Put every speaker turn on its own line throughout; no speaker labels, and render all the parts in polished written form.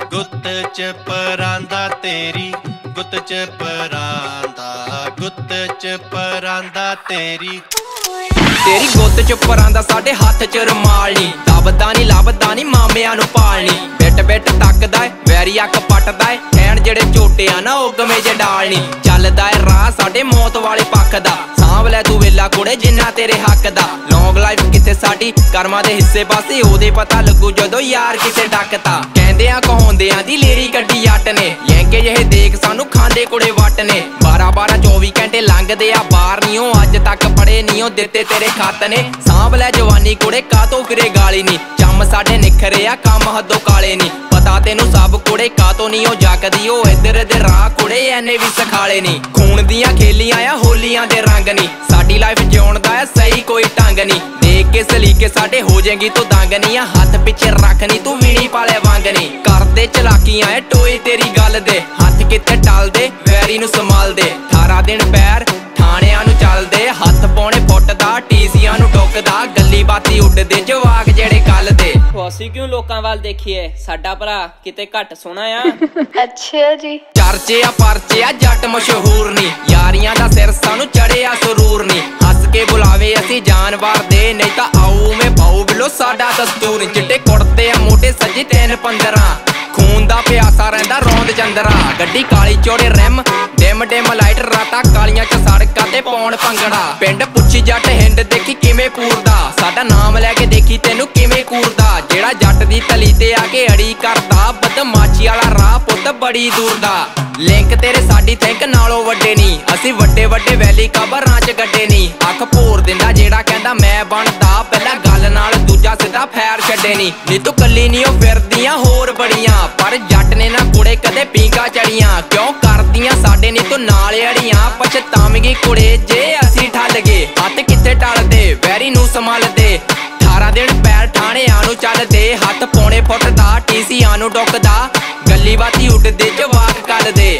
ਗੁੱਤ ਚ ਪਰਾਂਦਾ ਤੇਰੀ, ਗੁੱਤ ਚ ਪਰਾਂਦਾ, ਗੁੱਤ ਚ ਪਰਾਂਦਾ ਤੇਰੀ।
ਤੇਰੀ ਗੁੱਤ ਚ ਪਰਾਂਦਾ ਸਾਡੇ ਹੱਥ ਚ ਰੁਮਾਲ ਨੀ, ਲੱਭਦਾ ਨੀ ਲੱਭਦਾ ਨੀ ਮਾਮਿਆਂ ਨੂੰ ਪਾਲਣੀ। ਬਿੱਟ ਬਿੱਟ ਤੱਕਦਾ ਏ ਵੈਰੀ ਅੱਖ ਪੱਟਦਾ ਏ, ਕਹਿਣ ਜਿਹੜੇ ਝੋਟੇ ਆ ਨਾ ਉਹ ਗਵੇਂ ਜੇ ਡਾਲ ਨੀ। ਚੱਲਦਾ ਏ ਰਾਹ ਸਾਡੇ ਮੌਤ ਵਾਲੇ ਪੱਖ ਦਾ, ਸਾਂਭ ਲੈ ਤੂੰ ਵੇਲਾ ਕੁੜੇ ਜਿੰਨਾ ਤੇਰੇ ਹੱਕ ਦਾ। ਲੌਂਗ ਲਾਈਫ ਕਿੱਥੇ ਸਾਡੀ ਕਰਮਾਂ ਦੇ ਹਿੱਸੇ ਪਾਸੇ, ਉਹਦੇ ਪਤਾ ਲੱਗੂ ਜਦੋਂ ਯਾਰ ਕਿਤੇ ਡੱਕਤਾ। ਕਹਿੰਦਿਆਂ ਕਹਾਉਂਦਿਆਂ ਦੀ ਲੇਰੀ ਕੱਢੀ ਜੱਟ ਨੇ, ਲੈਂਕੇ ਜਿਹੇ ਦੇਖ ਸਾਨੂੰ ਖਾਂਦੇ ਕੁੜੇ ਵੱਟ ਨੇ। 12-12 24 ਘੰਟੇ ਲੰਘਦੇ ਆ ਬਾਹਰ ਨੀ, ਉਹ ਅੱਜ ਤੱਕ ਪੜੇ ਨੀ ਉਹ ਦਿੱਤੇ ਤੇਰੇ ਖੱਤ ਨੇ। ਸਾਂਭ ਲੈ ਜਵਾਨੀ ਕੁੜੇ ਕਾਤੋਂ ਫਿਰੇ ਗਾਲੀ ਨੀ, ਚੰਮ ਸਾਡੇ ਨਿਖਰੇ ਆ ਕੰਮ ਹੱਦੋਂ ਕਾਲੇ ਨੀ। ਪਤਾ ਤੈਨੂੰ ਸਭ ਕੁੜੇ ਕਾਤੋਂ ਨੀ ਉਹ ਜੱਕਦੀ, ਉਹ ਇੱਧਰ ਦੇ ਰਾਹ ਕੁੜੇ ਐਨੇ ਵੀ ਸਖਾਲੇ ਨੀ। ਖੂਨ ਦੀਆਂ ਖੇਲੀਆਂ ਆ ਹੋਲੀਆਂ ਦੇ ਰੰਗ ਨੀ, ਸਾਡੀ ਲਾਈਫ ਜਿਉਣ ਦਾ ਆ ਸਹੀ ਕੋਈ ਢੰਗ ਨੀ। ਦੇਖ ਕੇ ਸਲੀਕੇ ਸਾਡੇ ਹੋ ਜਾਏਗੀ ਤੂੰ ਦੰਗ ਨੀ, ਆ ਹੱਥ ਪਿੱਛੇ ਰੱਖ ਨੀ ਤੂੰ ਵੀਣੀ ਪਾਲੇ ਵਾਂਗ ਨੀ। ਕਰਦੇ ਚਲਾਕੀਆਂ ਐ ਟੋਏ ਤੇਰੀ ਗੱਲ ਦੇ, ਹੱਥ ਕਿੱਥੇ ਟਲਦੇ ਵੈਰੀ ਨੂੰ ਸੰਭਾਲਦੇ। 18 ਦਿਨ ਪੈਰ ਥਾਣਿਆਂ ਨੂੰ ਚੱਲਦੇ, ਹੱਥ ਪਾਉਣੇ ਫੁੱਟਦਾ ਟੀਸੀਆਂ ਨੂੰ ਟੁੱਕਦਾ। ਗੱਲੀ ਬਾਤੀ ਉੱਡਦੇ ਜਵਾਕ ਜਿਹੜੇ ਕੱਲ ਦੇ।
ਅਸੀਂ ਕਿਉਂ ਲੋਕਾਂ ਵੱਲ ਦੇਖੀਏ, ਸਾਡਾ ਭਰਾ ਕਿਤੇ ਘੱਟ ਸੋਹਣਾ ਆ।
ਅੱਛਾ ਜੀ।
ਚਰਚੇ ਆ ਪਰਚੇ ਆ ਜੱਟ ਮਸ਼ਹੂਰ ਨੀ, ਯਾਰੀਆਂ ਦਾ ਸਿਰ ਸਾਨੂੰ ਚੜਿਆ ਸਰੂਰ ਨੀ। ਹੱਸ ਕੇ ਬੁਲਾਵੇ ਅਸੀਂ ਜਾਨਵਰ ਦੇ, ਨਹੀਂ ਤਾਂ ਆਊ ਮੈਂ ਪਾਉ ਬਿਲੋ ਸਾਡਾ ਦਸਤੂਰ। ਚਿੱਟੇ ਕੁੜਤੇ ਆ ਮੋਢੇ ਸੱਜੇ 3-15, ਖੂਨ ਦਾ ਪਿਆਸਾ ਰਹਿੰਦਾ ਰੌਂਦ ਚੰਦਰਾ। ਗੱਡੀ ਕਾਲੀ ਚੋੜੇ ਰਿਮ ਡਿਮ ਡਿਮ ਲਾਈਟ, ਰਾਤਾਂ ਕਾਲੀਆਂ ਚ ਸੜਕਾਂ ਤੇ ਪਾਉਣ ਭੰਗੜਾ। ਪਿੰਡ ਪੁੱਛੀ ਜੱਟ ਹਿੰਡ ਦੇਖੀ ਕਿਵੇਂ ਪੂਰਦਾ, ਸਾਡਾ ਨਾਮ ਲੈ ਕੇ ਦੇਖੀ ਤੈਨੂੰ ਕਿਵੇਂ ਕੂਰਦਾ। ਜਿਹੜਾ ਜੱਟ ਦੀ ਤਲੀ ਤੇ ਆ ਕੇ ਅੜੀ ਕਰਦਾ, ਬਦਮਾਸ਼ੀ ਵਾਲਾ ਰਾਹ ਪੁੱਤ ਬੜੀ ਦੂਰ ਦਾ। ਲਿੰਕ ਤੇਰੇ ਸਾਡੀ ਥਿੰਕ ਨਾਲੋਂ ਵੱਡੇ ਨੀ, ਅਸੀਂ ਵੱਡੇ ਵੱਡੇ ਵੈਲੀ ਕਬਰਾਂ ਚ ਗੱਡੇ ਨੀ। ਅੱਖ ਭੋਰ ਦਿੰਦਾ ਜਿਹੜਾ ਕਹਿੰਦਾ ਮੈਂ ਬਣਦਾ, ਪਹਿਲਾਂ ਗੱਲ ਨਾਲ ਦੂਜਾ ਸਿੱਧਾ ਫੈਰ ਛੱਡੇ ਨੀ। ਨੀ ਤੂੰ ਕੱਲੀ ਨੀ ਉਹ ਫਿਰਦੀਆਂ ਹੋਰ ਬੜੀਆਂ, ਪਰ ਜੱਟ ਨੇ ਨਾ ਕੁੜੇ ਕਦੇ ਪੀਂਗਾ ਚੜੀਆਂ। ਕਿਉਂ ਕਰਦੀਆਂ ਸਾਡੇ ਨੀ ਤੂੰ ਨਾਲ ਅੜੀਆਂ, ਪਛਤਾਵੇਂਗੀ ਕੁੜੇ ਜੇ ਅਸੀਂ ਠੱਲ ਗਏ। ਹੱਥ ਕਿੱਥੇ ਟਲਦੇ ਵੈਰੀ ਨੂੰ ਸੰਭਾਲਦੇ, 18 ਦਿਨ ਪੈਰ ਠਾਣਿਆਂ ਨੂੰ ਚੱਲਦੇ। ਹੱਥ ਪੌਣੇ ਫੁੱਟਦਾ ਟੀਸੀਆਂ ਨੂੰ ਡੁੱਕਦਾ, ਗੱਲੀ ਬਾਤੀ ਉੱਡਦੇ ਜਵਾਕ ਕੱਲ ਦੇ।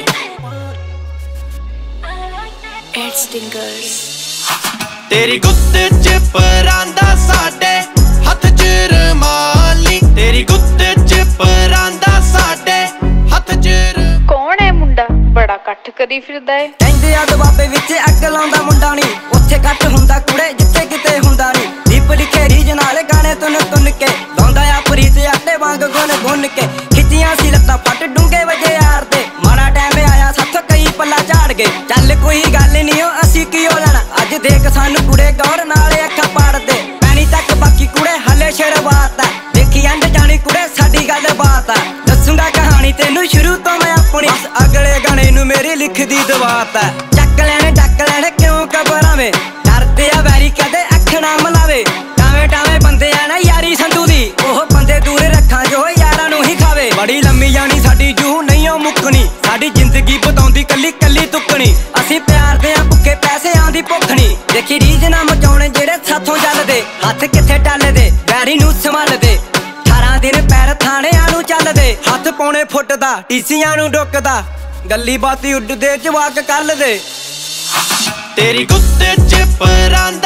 ਤੇਰੀ ਗੁੱਤ ਚ ਪਰਾਂਦਾ ਸਾਡੇ ਹੱਥ ਚ ਰੁਮਾਲ ਨੀ, ਤੇਰੀ ਗੁੱਤ ਚ ਪਰਾਂਦਾ ਸਾਡੇ ਹੱਥ ਚ।
ਕੌਣ ਹੈ ਮੁੰਡਾ ਬੜਾ ਇਕੱਠ ਕਰੀ ਫਿਰਦਾ ਏ?
ਕਹਿੰਦੇ ਆ ਦਬਾਬੇ ਵਿੱਚ ਅੱਗ ਲਾਉਂਦਾ ਮੁੰਡਾ ਨੀ, ਉੱਥੇ ਇਕੱਠ ਹੁੰਦਾ ਕੁੜੇ ਜਿੱਥੇ ਕਿਤੇ ਹੁੰਦਾ ਨੀ। ਦੀਪ ਲਿਖੇ ਰੀਜ ਨਾਲ ਗਾਣੇ ਤੁਨ ਤੁਨ ਕੇ, ਲਾਉਂਦਾ ਆ ਪ੍ਰੀਤ ਆਟੇ ਵਾਂਗ ਗੁਣ ਗੁਣ ਕੇ। ਖਿੱਚੀਆਂ ਸੀ ਲੱਤਾਂ ਫੱਟ ਡੂੰਗੇ ਵਜੇ ਯਾਰ ਤੇ, ਮਾੜਾ ਟਾਈਮ ਆਇਆ ਸਾਥੋਂ ਕਈ ਪੱਲਾ ਝਾੜ ਗਏ। ਚੱਲ ਕੋਈ ਗੱਲ ਨੀ ਓ ਅਸੀਂ ਕਿਉਂ ਲੈਣਾ, ਅੱਜ ਦੇਖ ਸਾਨੂੰ ਕੁੜੇ ਗੌਰ ਨਾਲ ਅੱਖਾਂ ਪਾੜਦੇ। ਪੈਣੀ ਤੱਕ ਬਾਕੀ ਕੁੜੇ ਹਲੇ ਸ਼ੁਰੂਆਤ ਆ, ਦੇਖੀ ਅੰਡ ਜਾਣੀ ਕੁੜੇ ਸਾਡੀ ਗੱਲ ਬਾਤ ਆ। ਦੱਸੂਗਾ ਕਹਾਣੀ ਤੈਨੂੰ ਸ਼ੁਰੂ ਤੋਂ ਮੈਂ ਆਪਣੀ, ਬਸ ਅਗਲੇ ਗਾਣੇ ਨੂੰ ਮੇਰੀ ਲਿਖਦੀ ਦਵਾਤ ਆ। ਚੱਕ ਲੈਣੇ ਡੱਕ ਲੈਣੇ ਕਿਉਂ ਘਬਰਾਵੇਂ, ਡਰਦੇ ਆ ਵੈਰੀ ਕਦੇ ਅੱਖ ਨਾ ਮਲਾਵੇ। ਟਾਵੇਂ ਟਾਵੇਂ ਬੰਦੇ ਆ ਨਾ ਯਾਰੀ ਸੰਧੂ ਦੀ, ਉਹ ਬੰਦੇ ਦੂਰ ਰੱਖਾਂ ਜੋ ਯਾਰਾਂ ਨੂੰ ਹੀ ਖਾਵੇ। ਬੜੀ ਲੰਮੀ ਜਾਣੀ ਸਾਡੀ ਜੂ ਨਹੀਂ ਉਹ ਮੁੱਕਣੀ, ਸਾਡੀ ਜ਼ਿੰਦਗੀ ਬਤਾਉਂਦੀ ਕੱਲੀ ਕੱਲੀ ਤੁੱਕਣੀ। ਅਸੀਂ ਪਿਆਰ ਦੇ ਆ ਭੁੱਖੇ ਪੈਸਿਆਂ ਦੀ ਭੁੱਖ ਨੀ, ਦੇਖੀ ਰੀਝ ਨਾ ਮਚਾਉਣੇ ਜਿਹੜੇ ਸਾਥੋਂ ਚੱਲਦੇ। ਹੱਥ ਕਿੱਥੇ ਟਲਦੇ ਵੈਰੀ ਨੂੰ ਸੰਭਾਲਦੇ, 18 ਦਿਨ ਪੈਰ ਥਾਣਿਆਂ ਨੂੰ ਚੱਲਦੇ। ਹੱਥ ਪੌਣੇ ਫੁੱਟਦਾ ਟੀਸੀਆਂ ਨੂੰ ਡੁੱਕਦਾ, ਗੱਲੀ ਬਾਤੀ ਉੱਡਦੇ ਜਵਾਕ ਕੱਲ ਦੇ।
ਤੇਰੀ ਗੁੱਤ ਚ ਪਰਾਂਦਾ